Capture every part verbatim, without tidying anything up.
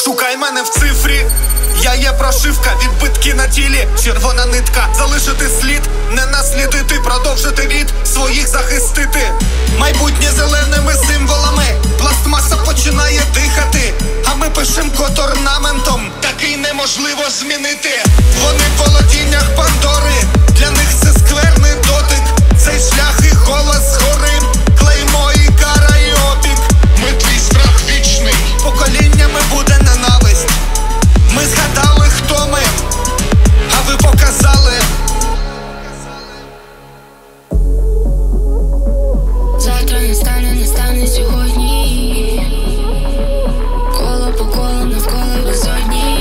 Шукай мене в цифрі, я є прошивка, відбитки на тілі, червона нитка, залишити слід, не наслідити, продовжити рід, своїх захистити. Майбутнє зеленими символами, пластмаса починає дихати, а ми пишем код орнаментом, такий неможливо змінити. Вони в володіннях Пандори, для них це скверний дотик, цей шлях і голос згори, клеймо і кара і опік. Ми твій страх вічний, поколіннями буде ненависть. Ми згадали, хто ми, а ви показали. Завтра не стане, не стане сьогодні. Коло по колу, навколо безодні.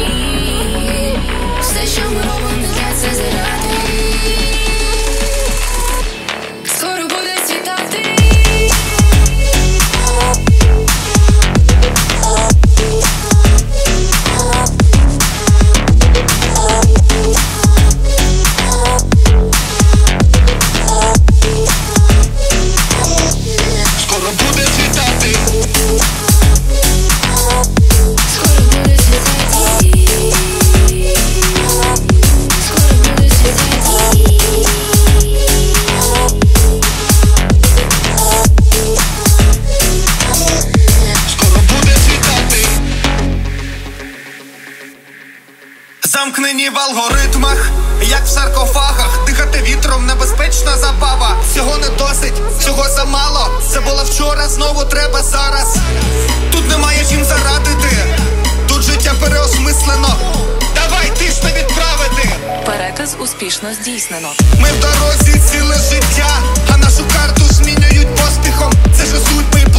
Все, що ми робимо, не для це заради. Скоро буде світати. Замкнені в алгоритмах, як в саркофагах, дихати вітром небезпечна забава. Всього не досить, всього замало. Це було вчора, знову треба зараз. Тут немає чим зарадити, тут життя переосмислено. Давай тисне відправити. Переказ успішно здійснено. Ми в дорозі ціле життя, а нашу карту змінюють поспіхом. Це ж судьби.